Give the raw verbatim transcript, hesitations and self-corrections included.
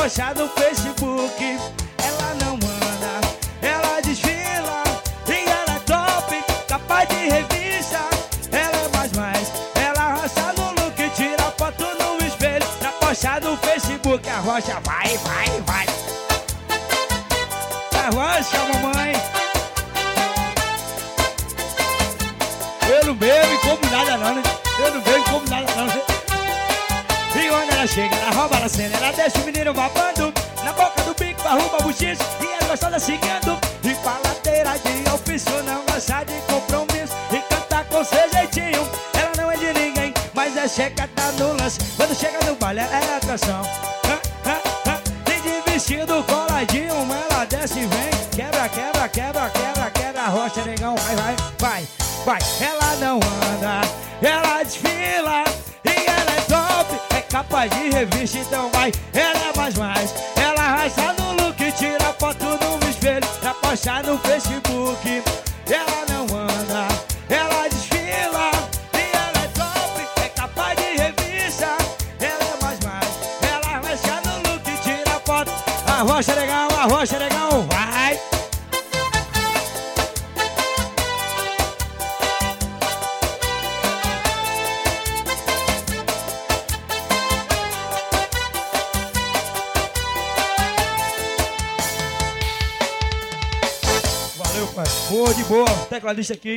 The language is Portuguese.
posta no Facebook. Ela não anda, ela desfila, e ela é top, capa de revista. Ela é mais mais, ela arrasta no look, tira foto no espelho pra postar no Facebook. A Rocha vai, vai, vai. A Rocha, mamãe. Eu não bebo como nada não, né? Eu não bebo como nada não, né? E quando ela chega, ela rouba a cena, ela deixa o menino babando na boca do bico, arruma a bochicha e ela gostosa seguindo. E com a lateira de ofício, não gosta de compromisso e canta com seu jeitinho. Ela não é de ninguém, mas é checada no lance. Quando chega no baile, ela é atração. E de vestido coladinho, ela desce e vem. Quebra, quebra, quebra, quebra, quebra. Rocha, negão, vai, vai, vai, vai. Ela não anda, ela desfila, e ela é top, é capa de revista, então vai. Ela é mais mais, ela arrasta no look, tira foto no espelho pra postar no Facebook. Ela não anda, ela desfila, e ela é top, é capa de revista. Ela é mais mais, ela arrasta no look, tira foto. A Rocha legal, a Rocha legal, vai. Valeu, pai. Boa, de boa. Tecladista aqui.